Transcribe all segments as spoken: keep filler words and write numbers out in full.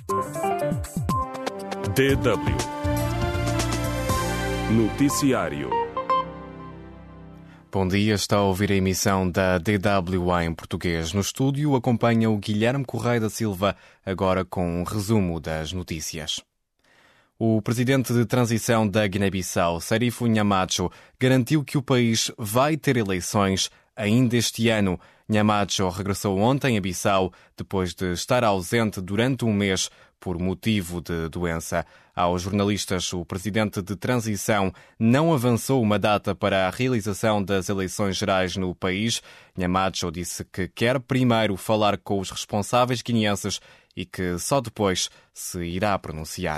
D W Noticiário. Bom dia, está a ouvir a emissão da D W em português. No estúdio acompanha o Guilherme Correia da Silva, agora com um resumo das notícias. O presidente de transição da Guiné-Bissau, Serifo Nhamacho, garantiu que o país vai ter eleições ainda este ano. Nhamacho regressou ontem a Bissau, depois de estar ausente durante um mês por motivo de doença. Aos jornalistas, o presidente de transição não avançou uma data para a realização das eleições gerais no país. Nhamacho disse que quer primeiro falar com os responsáveis guineenses e que só depois se irá pronunciar.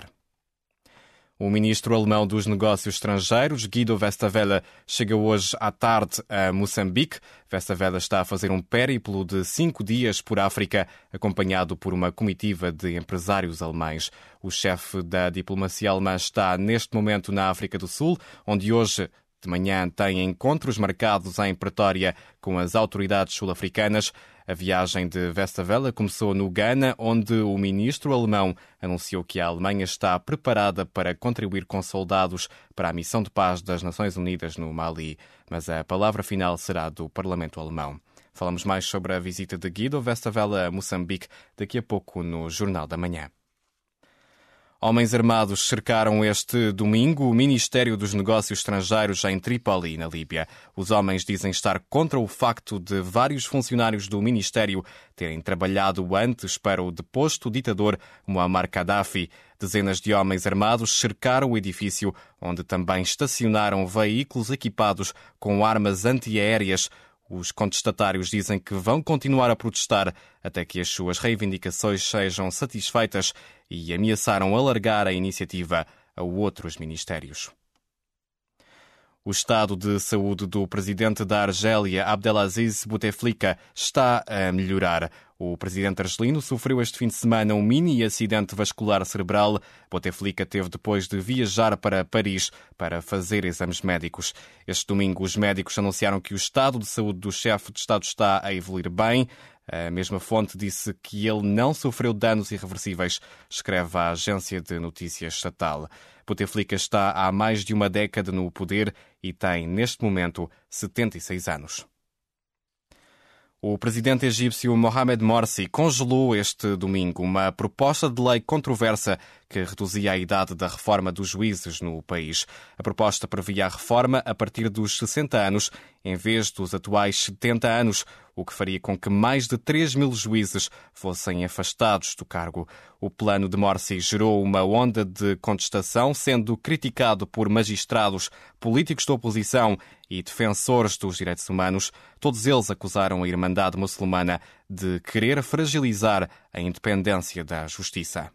O ministro alemão dos Negócios Estrangeiros, Guido Westerwelle, chega hoje à tarde a Moçambique. Westerwelle está a fazer um périplo de cinco dias por África, acompanhado por uma comitiva de empresários alemães. O chefe da diplomacia alemã está neste momento na África do Sul, onde hoje de manhã tem encontros marcados em Pretória com as autoridades sul-africanas. A viagem de Westerwelle começou no Ghana, onde o ministro alemão anunciou que a Alemanha está preparada para contribuir com soldados para a missão de paz das Nações Unidas no Mali. Mas a palavra final será do Parlamento alemão. Falamos mais sobre a visita de Guido Westerwelle a Moçambique daqui a pouco no Jornal da Manhã. Homens armados cercaram este domingo o Ministério dos Negócios Estrangeiros em Trípoli, na Líbia. Os homens dizem estar contra o facto de vários funcionários do Ministério terem trabalhado antes para o deposto ditador Muammar Gaddafi. Dezenas de homens armados cercaram o edifício, onde também estacionaram veículos equipados com armas antiaéreas. Os contestatários dizem que vão continuar a protestar até que as suas reivindicações sejam satisfeitas e ameaçaram alargar a iniciativa a outros ministérios. O estado de saúde do presidente da Argélia, Abdelaziz Bouteflika, está a melhorar. O presidente argelino sofreu este fim de semana um mini acidente vascular cerebral. Bouteflika teve depois de viajar para Paris para fazer exames médicos. Este domingo, os médicos anunciaram que o estado de saúde do chefe de Estado está a evoluir bem. A mesma fonte disse que ele não sofreu danos irreversíveis, escreve a agência de notícias estatal. Bouteflika está há mais de uma década no poder e tem, neste momento, setenta e seis anos. O presidente egípcio Mohamed Morsi congelou este domingo uma proposta de lei controversa que reduzia a idade da reforma dos juízes no país. A proposta previa a reforma a partir dos sessenta anos, em vez dos atuais setenta anos, o que faria com que mais de três mil juízes fossem afastados do cargo. O plano de Morsi gerou uma onda de contestação, sendo criticado por magistrados, políticos da oposição e defensores dos direitos humanos. Todos eles acusaram a Irmandade Muçulmana de querer fragilizar a independência da justiça.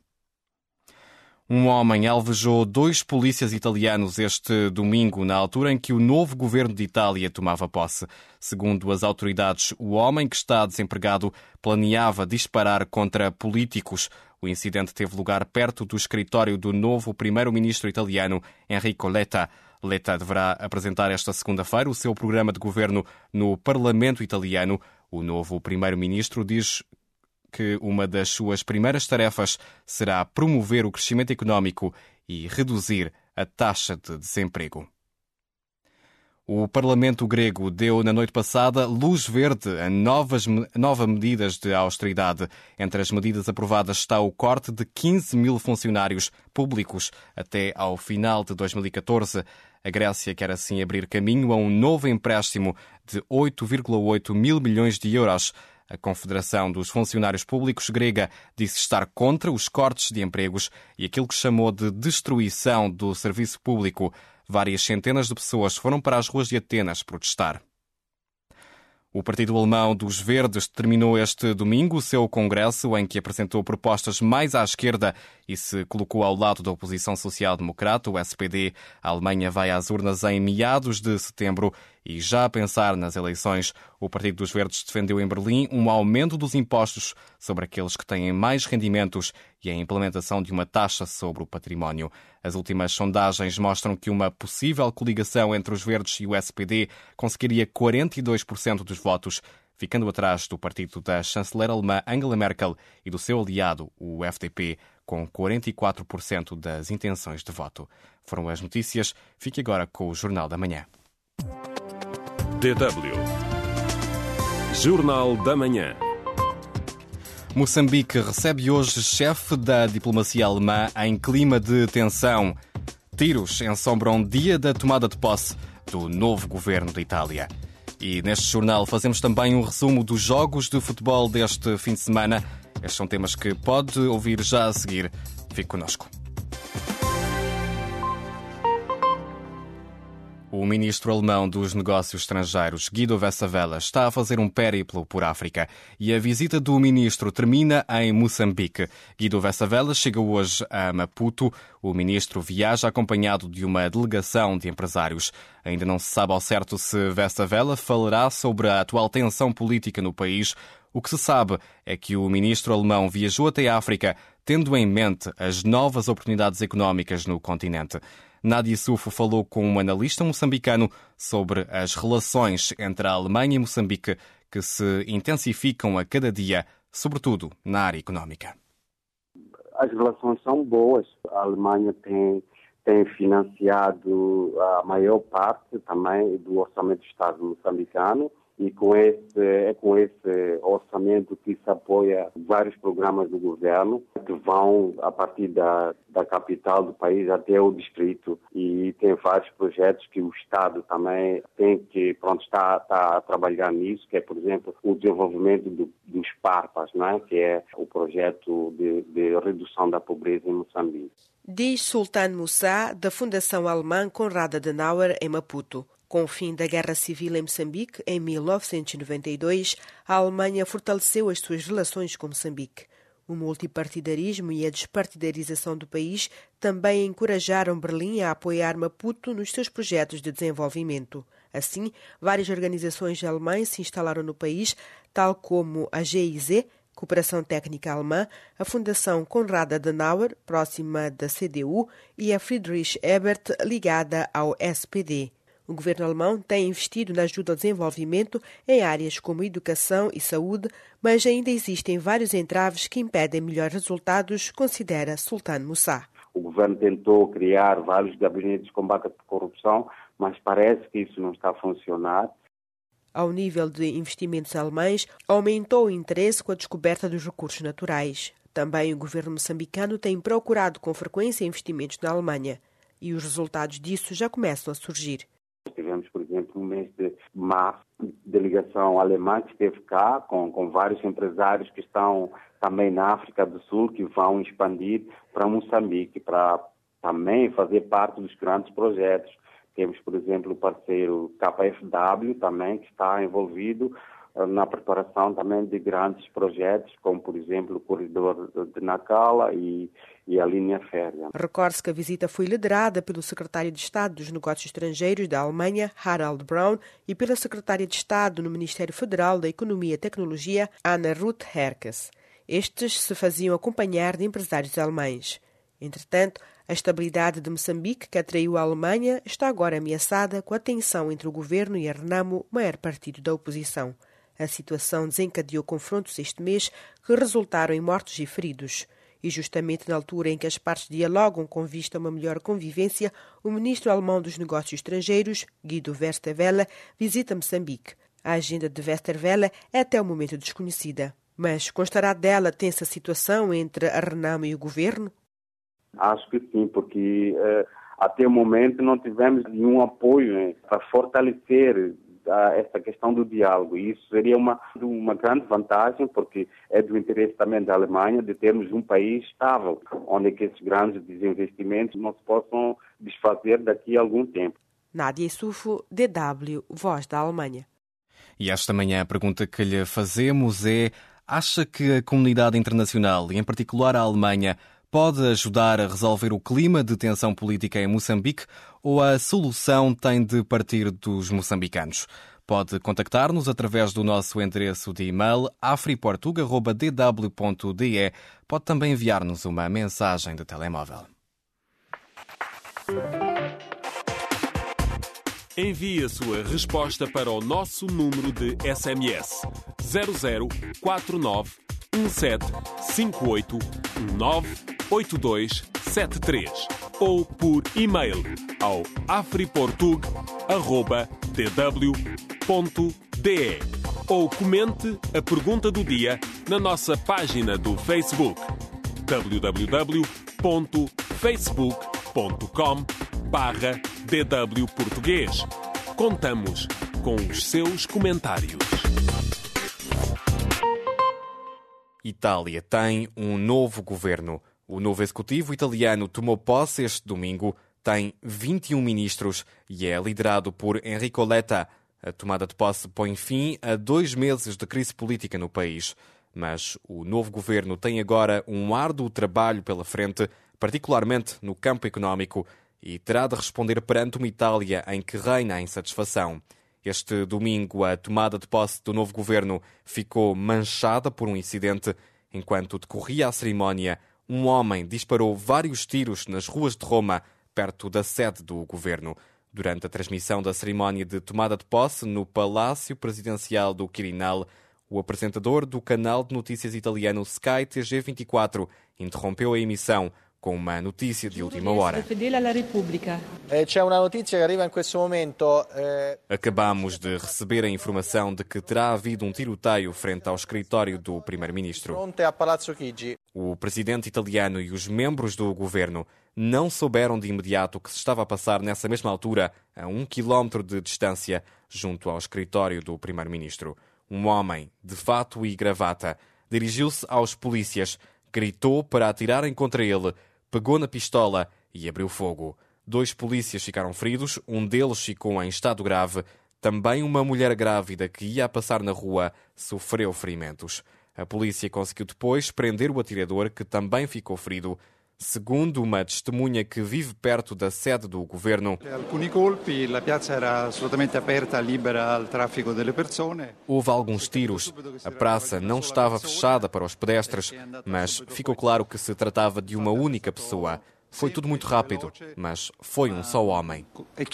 Um homem alvejou dois polícias italianos este domingo, na altura em que o novo governo de Itália tomava posse. Segundo as autoridades, o homem, que está desempregado, planeava disparar contra políticos. O incidente teve lugar perto do escritório do novo primeiro-ministro italiano, Enrico Letta. Letta deverá apresentar esta segunda-feira o seu programa de governo no Parlamento italiano. O novo primeiro-ministro diz que uma das suas primeiras tarefas será promover o crescimento económico e reduzir a taxa de desemprego. O Parlamento grego deu na noite passada luz verde a novas, novas medidas de austeridade. Entre as medidas aprovadas está o corte de quinze mil funcionários públicos até ao final de dois mil e catorze. A Grécia quer assim abrir caminho a um novo empréstimo de oito vírgula oito mil milhões de euros. A Confederação dos Funcionários Públicos grega disse estar contra os cortes de empregos e aquilo que chamou de destruição do serviço público. Várias centenas de pessoas foram para as ruas de Atenas protestar. O Partido Alemão dos Verdes terminou este domingo o seu congresso, em que apresentou propostas mais à esquerda e se colocou ao lado da oposição social-democrata, o S P D. A Alemanha vai às urnas em meados de setembro e, já a pensar nas eleições, o Partido dos Verdes defendeu em Berlim um aumento dos impostos sobre aqueles que têm mais rendimentos e a implementação de uma taxa sobre o património. As últimas sondagens mostram que uma possível coligação entre os Verdes e o S P D conseguiria quarenta e dois por cento dos votos, ficando atrás do partido da chanceler alemã Angela Merkel e do seu aliado, o F D P, com quarenta e quatro por cento das intenções de voto. Foram as notícias. Fique agora com o Jornal da Manhã. D W. Jornal da Manhã. Moçambique recebe hoje chefe da diplomacia alemã em clima de tensão. Tiros ensombram dia da tomada de posse do novo governo da Itália. E neste jornal fazemos também um resumo dos jogos de futebol deste fim de semana. Estes são temas que pode ouvir já a seguir. Fique connosco. O ministro alemão dos Negócios Estrangeiros, Guido Westerwelle, está a fazer um périplo por África e a visita do ministro termina em Moçambique. Guido Westerwelle chega hoje a Maputo. O ministro viaja acompanhado de uma delegação de empresários. Ainda não se sabe ao certo se Westerwelle falará sobre a atual tensão política no país. O que se sabe é que o ministro alemão viajou até a África tendo em mente as novas oportunidades económicas no continente. Nadia Sufo falou com um analista moçambicano sobre as relações entre a Alemanha e Moçambique que se intensificam a cada dia, sobretudo na área económica. As relações são boas. A Alemanha tem, tem financiado a maior parte também do orçamento do Estado moçambicano e com esse, é com esse orçamento que se apoia vários programas do governo que vão a partir da, da capital do país até o distrito e tem vários projetos que o Estado também tem que, pronto, está, está a trabalhar nisso, que é, por exemplo, o desenvolvimento do, dos Parpas, não é? Que é o projeto de, de redução da pobreza em Moçambique. Diz Sultan Moussa, da Fundação Alemã Konrad Adenauer, em Maputo. Com o fim da Guerra Civil em Moçambique, em mil novecentos e noventa e dois, a Alemanha fortaleceu as suas relações com Moçambique. O multipartidarismo e a despartidarização do país também encorajaram Berlim a apoiar Maputo nos seus projetos de desenvolvimento. Assim, várias organizações alemãs se instalaram no país, tal como a G I Z, Cooperação Técnica Alemã, a Fundação Konrad Adenauer, próxima da C D U, e a Friedrich Ebert, ligada ao S P D. O governo alemão tem investido na ajuda ao desenvolvimento em áreas como educação e saúde, mas ainda existem vários entraves que impedem melhores resultados, considera Sultan Moussa. O governo tentou criar vários gabinetes de combate à corrupção, mas parece que isso não está a funcionar. Ao nível de investimentos alemães, aumentou o interesse com a descoberta dos recursos naturais. Também o governo moçambicano tem procurado com frequência investimentos na Alemanha e os resultados disso já começam a surgir. Tivemos, por exemplo, no mês de março, delegação alemã que esteve cá, com, com vários empresários que estão também na África do Sul, que vão expandir para Moçambique, para também fazer parte dos grandes projetos. Temos, por exemplo, o parceiro K F W também, que está envolvido na preparação também de grandes projetos, como, por exemplo, o corredor de Nacala e, e a linha férrea. Recorde-se que a visita foi liderada pelo secretário de Estado dos Negócios Estrangeiros da Alemanha, Harald Braun, e pela secretária de Estado no Ministério Federal da Economia e Tecnologia, Anna Ruth Herkes. Estes se faziam acompanhar de empresários alemães. Entretanto, a estabilidade de Moçambique, que atraiu a Alemanha, está agora ameaçada com a tensão entre o governo e a Renamo, maior partido da oposição. A situação desencadeou confrontos este mês que resultaram em mortos e feridos. E justamente na altura em que as partes dialogam com vista a uma melhor convivência, o ministro alemão dos Negócios Estrangeiros, Guido Westerwelle, visita Moçambique. A agenda de Westerwelle é até o momento desconhecida. Mas constará dela tensa situação entre a Renamo e o governo? Acho que sim, porque uh, até o momento não tivemos nenhum apoio, né, para fortalecer essa questão do diálogo. E isso seria uma, uma grande vantagem, porque é do interesse também da Alemanha de termos um país estável, onde que esses grandes desinvestimentos não se possam desfazer daqui a algum tempo. Nadia Sufo, D W, Voz da Alemanha. E esta manhã a pergunta que lhe fazemos é: acha que a comunidade internacional, e em particular a Alemanha, pode ajudar a resolver o clima de tensão política em Moçambique ou a solução tem de partir dos moçambicanos? Pode contactar-nos através do nosso endereço de e-mail afriportuga arroba d w ponto d e. Pode também enviar-nos uma mensagem de telemóvel. Envie a sua resposta para o nosso número de S M S zero zero quatro nove um sete cinco oito um nove oito dois sete três ou por e-mail ao afriportug arroba d w ponto d e ou comente a pergunta do dia na nossa página do Facebook w w w ponto facebook ponto com barra d w português. Contamos com os seus comentários. Itália tem um novo governo. O novo executivo italiano tomou posse este domingo, tem vinte e um ministros e é liderado por Enrico Letta. A tomada de posse põe fim a dois meses de crise política no país. Mas o novo governo tem agora um árduo trabalho pela frente, particularmente no campo económico, e terá de responder perante uma Itália em que reina a insatisfação. Este domingo, a tomada de posse do novo governo ficou manchada por um incidente. Enquanto decorria a cerimónia, um homem disparou vários tiros nas ruas de Roma, perto da sede do governo. Durante a transmissão da cerimónia de tomada de posse no Palácio Presidencial do Quirinal, o apresentador do canal de notícias italiano Sky T G vinte e quatro interrompeu a emissão com uma notícia de última hora. C'è uma notícia que arriva em questo momento. Acabamos de receber a informação de que terá havido um tiroteio frente ao escritório do primeiro-ministro. Fronte a Palazzo Chigi. O presidente italiano e os membros do governo não souberam de imediato o que se estava a passar nessa mesma altura, a um quilómetro de distância, junto ao escritório do primeiro-ministro. Um homem, de fato e gravata, dirigiu-se aos polícias, gritou para atirarem contra ele, pegou na pistola e abriu fogo. Dois polícias ficaram feridos, um deles ficou em estado grave. Também uma mulher grávida que ia a passar na rua sofreu ferimentos. A polícia conseguiu depois prender o atirador, que também ficou ferido. Segundo uma testemunha que vive perto da sede do governo, houve alguns tiros. A praça não estava fechada para os pedestres, mas ficou claro que se tratava de uma única pessoa. Foi tudo muito rápido, mas foi um só homem.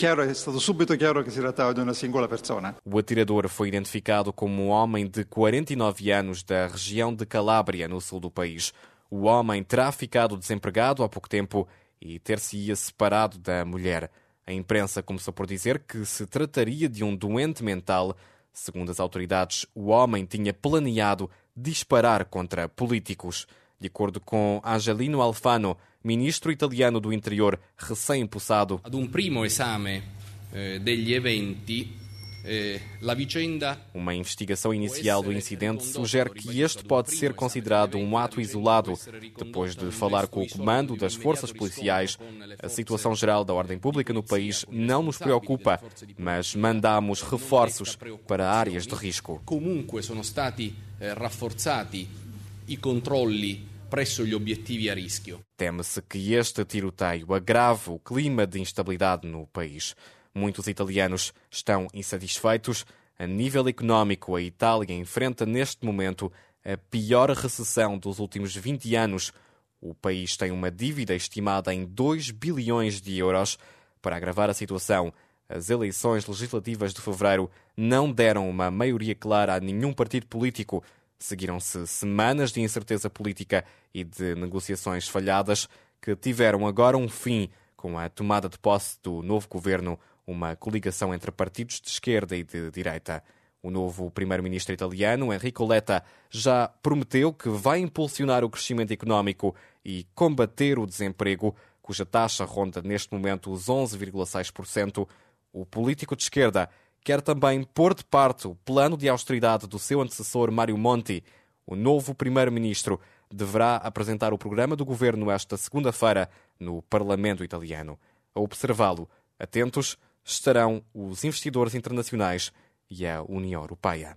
O atirador foi identificado como um homem de quarenta e nove anos da região de Calábria, no sul do país. O homem terá ficado desempregado há pouco tempo e ter-se-ia separado da mulher. A imprensa começou por dizer que se trataria de um doente mental. Segundo as autoridades, o homem tinha planeado disparar contra políticos. De acordo com Angelino Alfano, ministro italiano do interior recém-empossado, ad um primo esame eh, degli eventi, eh, la vicenda... Uma investigação inicial do incidente sugere que este pode ser considerado um ato isolado. Depois de falar com o comando das forças policiais, a situação geral da ordem pública no país não nos preocupa, mas mandamos reforços para áreas de risco. Comunque sono stati eh, rafforzati i controlli presso gli obiettivi a rischio. Teme-se que este tiroteio agrave o clima de instabilidade no país. Muitos italianos estão insatisfeitos. A nível económico, a Itália enfrenta neste momento a pior recessão dos últimos vinte anos. O país tem uma dívida estimada em dois bilhões de euros. Para agravar a situação, as eleições legislativas de fevereiro não deram uma maioria clara a nenhum partido político. Seguiram-se semanas de incerteza política e de negociações falhadas que tiveram agora um fim com a tomada de posse do novo governo, uma coligação entre partidos de esquerda e de direita. O novo primeiro-ministro italiano, Enrico Letta, já prometeu que vai impulsionar o crescimento económico e combater o desemprego, cuja taxa ronda neste momento os onze vírgula seis por cento. O político de esquerda quer também pôr de parte o plano de austeridade do seu antecessor Mario Monti. O novo primeiro-ministro deverá apresentar o programa do governo esta segunda-feira no Parlamento italiano. A observá-lo, atentos, estarão os investidores internacionais e a União Europeia.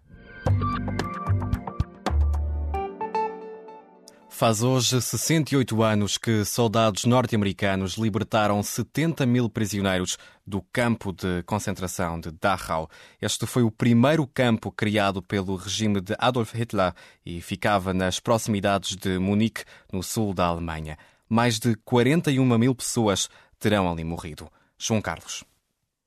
Faz hoje sessenta e oito anos que soldados norte-americanos libertaram setenta mil prisioneiros do campo de concentração de Dachau. Este foi o primeiro campo criado pelo regime de Adolf Hitler e ficava nas proximidades de Munique, no sul da Alemanha. Mais de quarenta e uma mil pessoas terão ali morrido. João Carlos.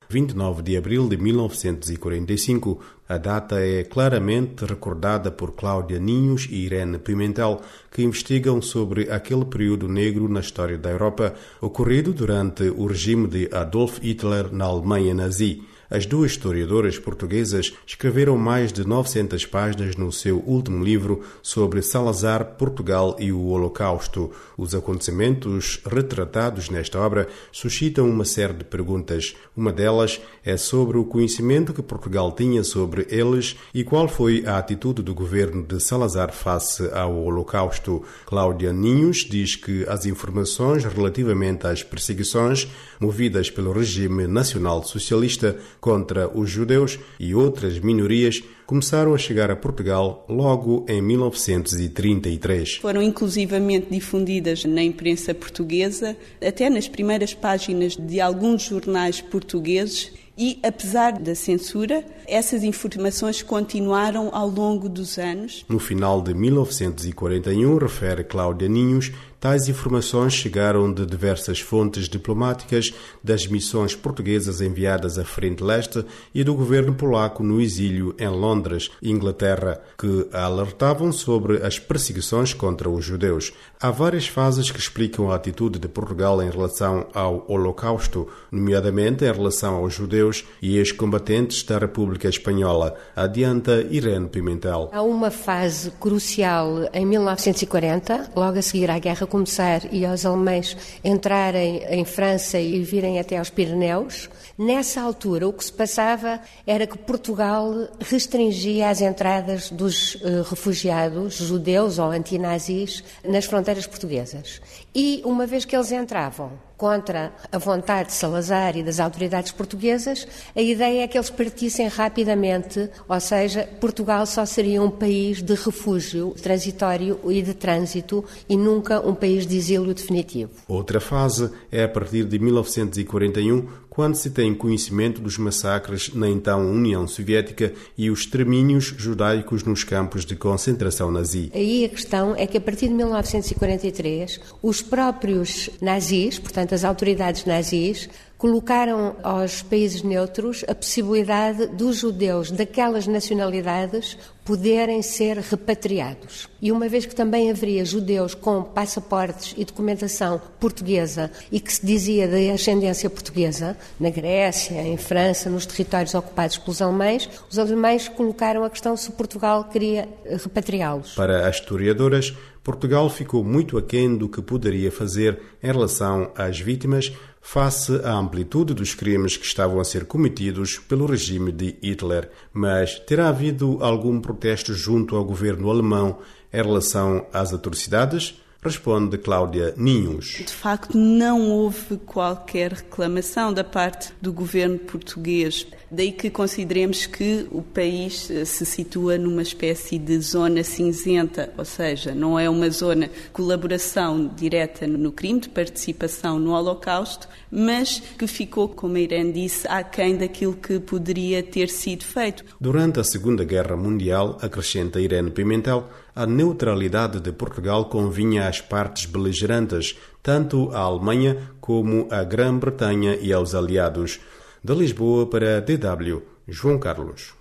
vinte e nove de abril de mil novecentos e quarenta e cinco. A data é claramente recordada por Cláudia Ninhos e Irene Pimentel, que investigam sobre aquele período negro na história da Europa, ocorrido durante o regime de Adolf Hitler na Alemanha nazi. As duas historiadoras portuguesas escreveram mais de novecentas páginas no seu último livro sobre Salazar, Portugal e o Holocausto. Os acontecimentos retratados nesta obra suscitam uma série de perguntas. Uma delas é sobre o conhecimento que Portugal tinha sobre eles e qual foi a atitude do governo de Salazar face ao Holocausto. Cláudia Ninhos diz que as informações relativamente às perseguições movidas pelo regime nacional-socialista contra os judeus e outras minorias começaram a chegar a Portugal logo em mil novecentos e trinta e três. Foram inclusivamente difundidas na imprensa portuguesa, até nas primeiras páginas de alguns jornais portugueses, e, apesar da censura, essas informações continuaram ao longo dos anos. No final de mil novecentos e quarenta e um, refere Cláudia Ninhos, tais informações chegaram de diversas fontes diplomáticas, das missões portuguesas enviadas à Frente Leste e do governo polaco no exílio em Londres, Inglaterra, que alertavam sobre as perseguições contra os judeus. Há várias fases que explicam a atitude de Portugal em relação ao Holocausto, nomeadamente em relação aos judeus e ex-combatentes da República Espanhola. Adianta Irene Pimentel. Há uma fase crucial em mil novecentos e quarenta, logo a seguir à guerra começar e aos alemães entrarem em França e virem até aos Pirineus. Nessa altura, o que se passava era que Portugal restringia as entradas dos uh, refugiados judeus ou antinazis nas fronteiras portuguesas. E, uma vez que eles entravam contra a vontade de Salazar e das autoridades portuguesas, a ideia é que eles partissem rapidamente, ou seja, Portugal só seria um país de refúgio transitório e de trânsito e nunca um país de exílio definitivo. Outra fase é a partir de mil novecentos e quarenta e um, quando se tem conhecimento dos massacres na então União Soviética e os extermínios judaicos nos campos de concentração nazi. Aí a questão é que a partir de mil novecentos e quarenta e três, os próprios nazis, portanto as autoridades nazis, colocaram aos países neutros a possibilidade dos judeus daquelas nacionalidades poderem ser repatriados. E uma vez que também haveria judeus com passaportes e documentação portuguesa e que se dizia de ascendência portuguesa, na Grécia, em França, nos territórios ocupados pelos alemães, os alemães colocaram a questão se Portugal queria repatriá-los. Para as historiadoras, Portugal ficou muito aquém do que poderia fazer em relação às vítimas face à amplitude dos crimes que estavam a ser cometidos pelo regime de Hitler. Mas terá havido algum protesto junto ao governo alemão em relação às atrocidades? Responde Cláudia Ninhos. De facto, não houve qualquer reclamação da parte do governo português. Daí que consideremos que o país se situa numa espécie de zona cinzenta, ou seja, não é uma zona de colaboração direta no crime, de participação no Holocausto, mas que ficou, como a Irene disse, aquém daquilo que poderia ter sido feito. Durante a Segunda Guerra Mundial, acrescenta Irene Pimentel, a neutralidade de Portugal convinha às partes beligerantes, tanto à Alemanha como à Grã-Bretanha e aos aliados. De Lisboa para a D W, João Carlos.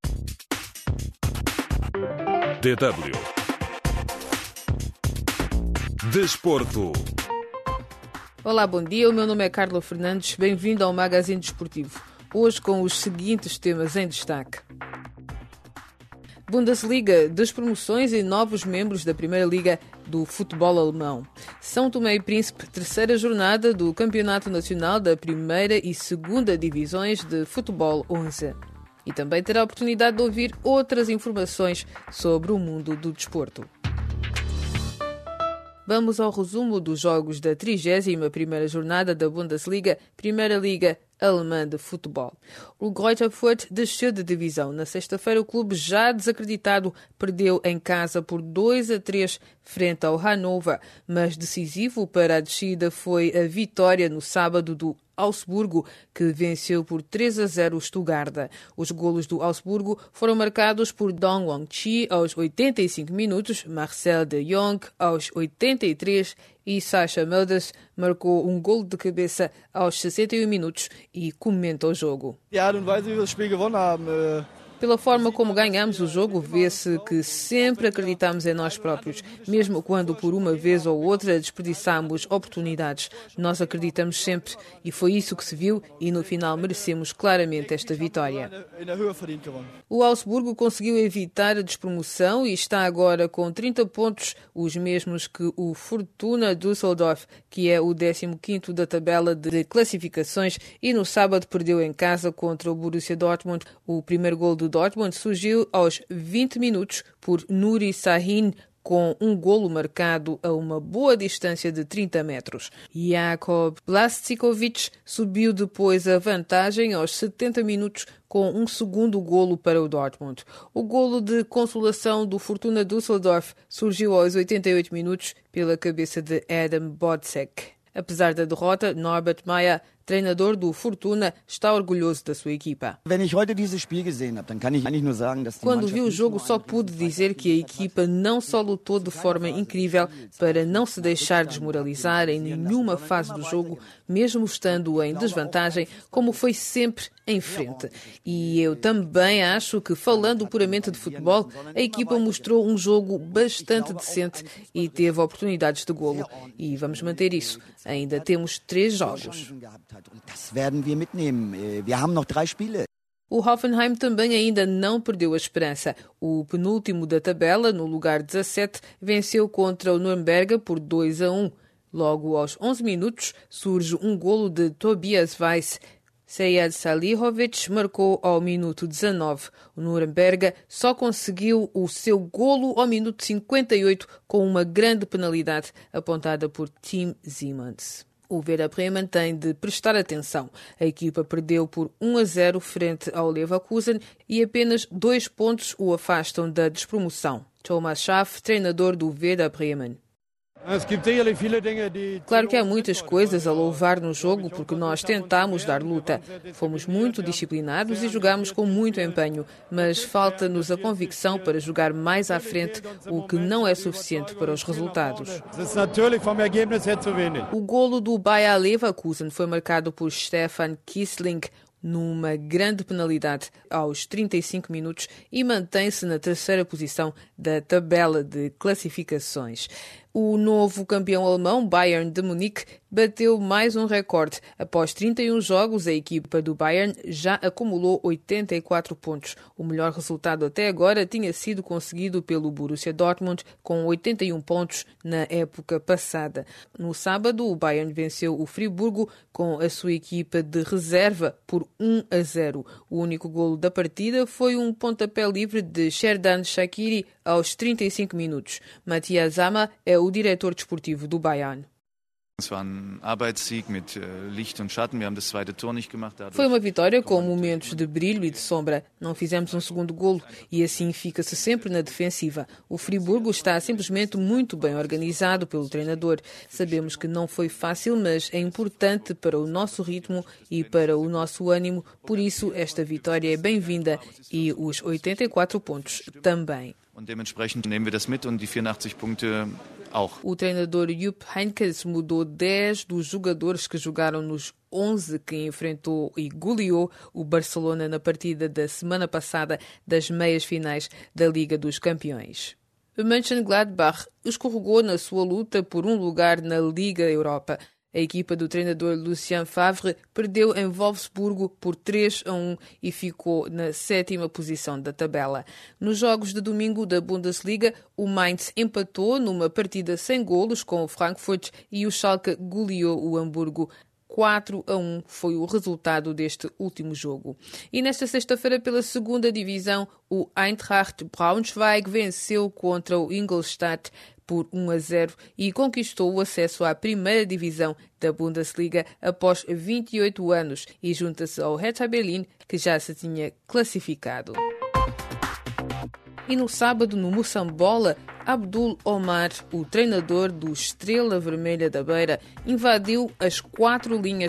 D W Desporto. Olá, bom dia. O meu nome é Carla Fernandes. Bem-vindo ao Magazine Desportivo. Hoje com os seguintes temas em destaque. Bundesliga, das promoções e novos membros da Primeira Liga do futebol alemão. São Tomé e Príncipe, terceira jornada do Campeonato Nacional da Primeira e Segunda Divisões de Futebol onze. E também terá a oportunidade de ouvir outras informações sobre o mundo do desporto. Vamos ao resumo dos jogos da trigésima primeira jornada da Bundesliga, Primeira Liga Alemã de Futebol. O Greuther Fürth desceu de divisão. Na sexta-feira, o clube, já desacreditado, perdeu em casa por dois a três frente ao Hannover, mas decisivo para a descida foi a vitória no sábado do Augsburgo, que venceu por três a zero o Stuttgart. Os golos do Augsburgo foram marcados por Dong Wang-chi aos oitenta e cinco minutos, Marcel de Jong aos oitenta e três e Sascha Mölders marcou um golo de cabeça aos sessenta e um minutos e comenta o jogo. Pela forma como ganhamos o jogo, vê-se que sempre acreditamos em nós próprios, mesmo quando por uma vez ou outra desperdiçamos oportunidades. Nós acreditamos sempre e foi isso que se viu e no final merecemos claramente esta vitória. O Augsburgo conseguiu evitar a despromoção e está agora com trinta pontos, os mesmos que o Fortuna Düsseldorf, que é o décimo quinto da tabela de classificações, e no sábado perdeu em casa contra o Borussia Dortmund. O primeiro gol do Dortmund surgiu aos vinte minutos por Nuri Sahin, com um golo marcado a uma boa distância de trinta metros. Jakub Blasikovic subiu depois a vantagem aos setenta minutos com um segundo golo para o Dortmund. O golo de consolação do Fortuna Düsseldorf surgiu aos oitenta e oito minutos pela cabeça de Adam Bodzek. Apesar da derrota, Norbert Meyer, treinador do Fortuna, está orgulhoso da sua equipa. Quando vi o jogo, só pude dizer que a equipa não só lutou de forma incrível para não se deixar desmoralizar em nenhuma fase do jogo, mesmo estando em desvantagem, como foi sempre em frente. E eu também acho que, falando puramente de futebol, a equipa mostrou um jogo bastante decente e teve oportunidades de golo. E vamos manter isso. Ainda temos três jogos. O Hoffenheim também ainda não perdeu a esperança. O penúltimo da tabela, no lugar dezassete, venceu contra o Nuremberg por dois a um. Logo aos onze minutos surge um golo de Tobias Weiss. Sead Salihovic marcou ao minuto dezanove. O Nuremberg só conseguiu o seu golo ao minuto cinquenta e oito com uma grande penalidade apontada por Tim Siemens. O Werder Bremen tem de prestar atenção. A equipa perdeu por um a zero frente ao Leverkusen e apenas dois pontos o afastam da despromoção. Thomas Schaaf, treinador do Werder Bremen. Claro que há muitas coisas a louvar no jogo porque nós tentámos dar luta. Fomos muito disciplinados e jogámos com muito empenho, mas falta-nos a convicção para jogar mais à frente, o que não é suficiente para os resultados. O golo do Bayer Leverkusen foi marcado por Stefan Kiesling numa grande penalidade aos trinta e cinco minutos e mantém-se na terceira posição da tabela de classificações. O novo campeão alemão, Bayern de Munique, bateu mais um recorde. Após trinta e um jogos, a equipa do Bayern já acumulou oitenta e quatro pontos. O melhor resultado até agora tinha sido conseguido pelo Borussia Dortmund, com oitenta e um pontos na época passada. No sábado, o Bayern venceu o Friburgo com a sua equipa de reserva por um a zero. O único golo da partida foi um pontapé livre de Xherdan Shaqiri aos trinta e cinco minutos. Matthias Sammer é o diretor desportivo do Bayern. Foi uma vitória com momentos de brilho e de sombra. Não fizemos um segundo golo e assim fica-se sempre na defensiva. O Friburgo está simplesmente muito bem organizado pelo treinador. Sabemos que não foi fácil, mas é importante para o nosso ritmo e para o nosso ânimo. Por isso, esta vitória é bem-vinda e os oitenta e quatro pontos também. Und dementsprechend nehmen wir das mit und die vierundachtzig Punkte auch. O treinador Jupp Heynckes mudou dez dos jogadores que jogaram nos onze que enfrentou e goleou o Barcelona na partida da semana passada das meias finais da Liga dos Campeões. O Mönchengladbach escorregou na sua luta por um lugar na Liga Europa. A equipa do treinador Lucien Favre perdeu em Wolfsburgo por três a um e ficou na sétima posição da tabela. Nos jogos de domingo da Bundesliga, o Mainz empatou numa partida sem golos com o Frankfurt e o Schalke goleou o Hamburgo. quatro a um foi o resultado deste último jogo. E nesta sexta-feira, pela segunda divisão, o Eintracht Braunschweig venceu contra o Ingolstadt por um a zero e conquistou o acesso à primeira divisão da Bundesliga após vinte e oito anos e junta-se ao Hertha Berlin, que já se tinha classificado. E no sábado, no Moçambola, Abdul Omar, o treinador do Estrela Vermelha da Beira, invadiu as quatro linhas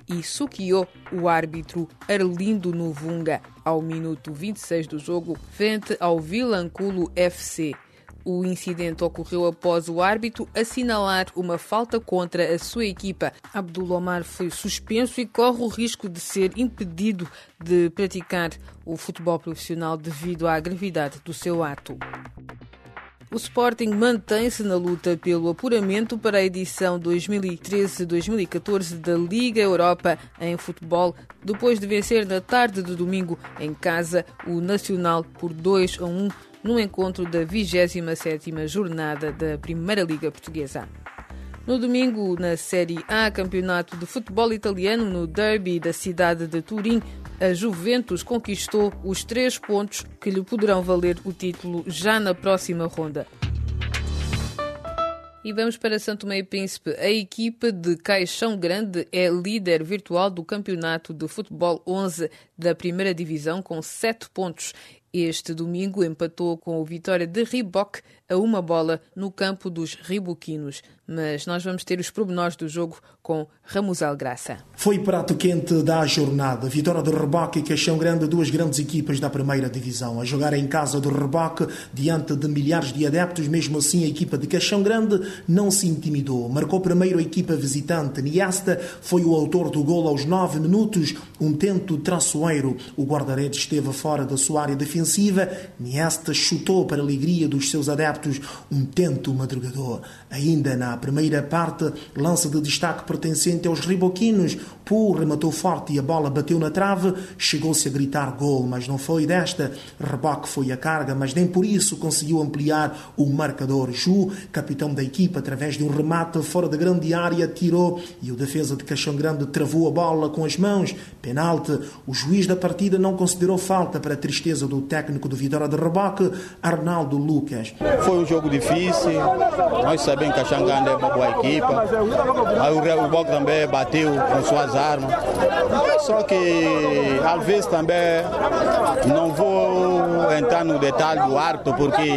e suquiou o árbitro Arlindo Novunga ao minuto vinte e seis do jogo, frente ao Vilanculo F C. O incidente ocorreu após o árbitro assinalar uma falta contra a sua equipa. Abdul Omar foi suspenso e corre o risco de ser impedido de praticar o futebol profissional devido à gravidade do seu ato. O Sporting mantém-se na luta pelo apuramento para a edição dois mil e treze dois mil e catorze da Liga Europa em futebol, depois de vencer na tarde de domingo em casa o Nacional por dois a um no encontro da vigésima sétima jornada da Primeira Liga Portuguesa. No domingo, na Série A, campeonato de futebol italiano, no derby da cidade de Turim, a Juventus conquistou os três pontos que lhe poderão valer o título já na próxima ronda. E vamos para São Tomé e Príncipe. A equipa de Caixão Grande é líder virtual do campeonato de futebol onze da primeira divisão com sete pontos. Este domingo empatou com o Vitória de Riboc a uma bola no campo dos riboquinos. Mas nós vamos ter os pormenores do jogo com Ramusel Graça. Foi prato quente da jornada. Vitória de Riboc e Caixão Grande, duas grandes equipas da primeira divisão. A jogar em casa do Riboc, diante de milhares de adeptos, mesmo assim a equipa de Caixão Grande não se intimidou. Marcou primeiro a equipa visitante. Niesta foi o autor do golo aos nove minutos. Um tento traçoeiro. O guarda-redes esteve fora da sua área defensiva. Niesta chutou para a alegria dos seus adeptos. Um tento madrugador. Ainda na primeira parte, lance de destaque pertencente aos riboquinos. Pô rematou forte e a bola bateu na trave. Chegou-se a gritar gol, mas não foi desta. Riboc foi a carga, mas nem por isso conseguiu ampliar o marcador. Ju, capitão da equipa, através de um remate fora da grande área, tirou e o defesa de Caixão Grande travou a bola com as mãos. Penalti. O juiz da partida não considerou falta, para a tristeza do técnico do Vitória de Riboc, Arnaldo Lucas. Foi um jogo difícil. Nós sabemos que Caixão Grande é uma boa equipa. Aí o Riboc também bateu com suas armas. Só que às vezes também não vou entrar no detalhe do árbitro, porque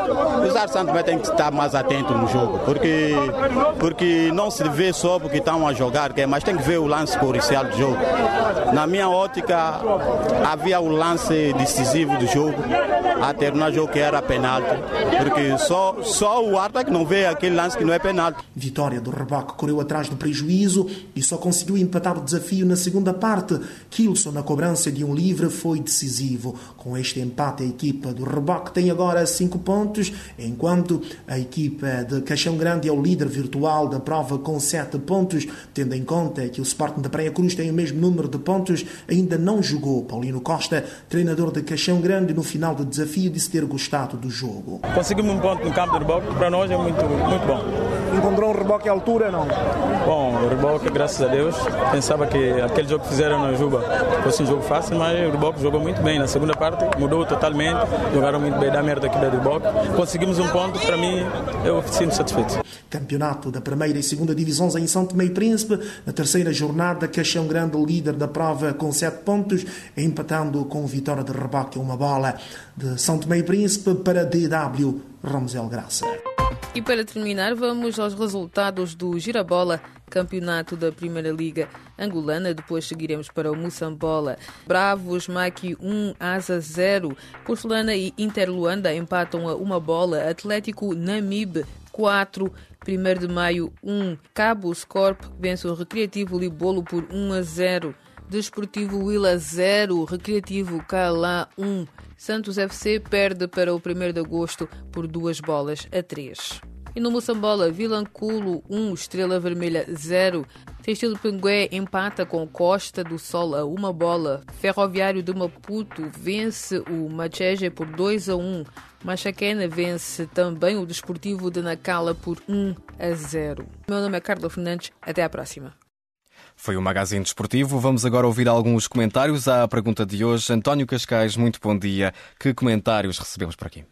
os árbitros também têm que estar mais atentos no jogo, porque, porque não se vê só porque estão a jogar, mas tem que ver o lance policial do jogo. Na minha ótica, havia o lance decisivo do jogo, a terminar o jogo, que era penalti, porque só, só o árbitro que não vê aquele lance que não é penalti. Vitória do Riboc correu atrás do prejuízo e só conseguiu empatar o desafio na segunda parte. Kilson, na cobrança de um livre, foi decisivo. Com este empate, a equipa do Riboc tem agora cinco pontos, enquanto a equipa de Caixão Grande é o líder virtual da prova com sete pontos, tendo em conta que o Sporting da Praia Cruz tem o mesmo número de pontos, ainda não jogou. Paulino Costa, treinador de Caixão Grande, no final do desafio disse ter gostado do jogo. Conseguimos um ponto no campo do Riboc, para nós é muito, muito bom. Encontrou um Riboc à altura, não? Bom, o Riboc, graças a Deus, pensava que aquele jogo que fizeram na Juba fosse um jogo fácil, mas o Riboc jogou muito bem. Na segunda parte mudou totalmente, jogaram muito bem da merda aqui da Riboc. Conseguimos um ponto, para mim, eu sinto satisfeito. Campeonato da primeira e segunda divisões em São Tomé e Príncipe. Na terceira jornada, Caixão Grande, líder da prova com sete pontos, empatando com o Vitória de Riboc, uma bola de São Tomé e Príncipe para D W Ramusel Graça. E para terminar, vamos aos resultados do Girabola, campeonato da Primeira Liga angolana. Depois seguiremos para o Moçambola. Bravos, Maqui um, Asa zero. Porcelana e Interluanda empatam a uma bola. Atlético Namibe quatro. primeiro de maio um. Cabo Scorp vence o Recreativo Libolo por um a zero. Desportivo Willa zero. Recreativo Calá um. Santos F C perde para o primeiro de agosto por duas bolas a três. E no Moçambola, Vilanculo um, Estrela Vermelha zero. Testilo Pingué empata com Costa do Sol a uma bola. Ferroviário de Maputo vence o Macheje por dois a um. Machaquena vence também o Desportivo de Nacala por um a zero. Meu nome é Carla Fernandes. Até à próxima. Foi o Magazine Desportivo. Vamos agora ouvir alguns comentários à pergunta de hoje. António Cascais, muito bom dia. Que comentários recebemos por aqui?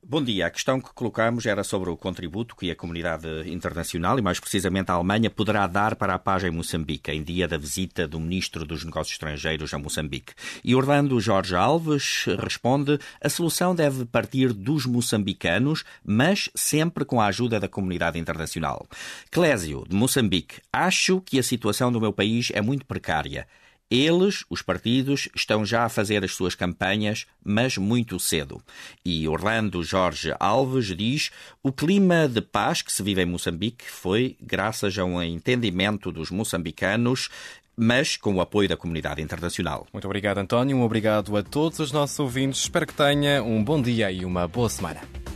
Bom dia. A questão que colocamos era sobre o contributo que a comunidade internacional, e mais precisamente a Alemanha, poderá dar para a paz em Moçambique, em dia da visita do Ministro dos Negócios Estrangeiros a Moçambique. E Orlando Jorge Alves responde: a solução deve partir dos moçambicanos, mas sempre com a ajuda da comunidade internacional. Clésio, de Moçambique: acho que a situação do meu país é muito precária. Eles, os partidos, estão já a fazer as suas campanhas, mas muito cedo. E Orlando Jorge Alves diz: o clima de paz que se vive em Moçambique foi graças a um entendimento dos moçambicanos, mas com o apoio da comunidade internacional. Muito obrigado, António. Um obrigado a todos os nossos ouvintes. Espero que tenha um bom dia e uma boa semana.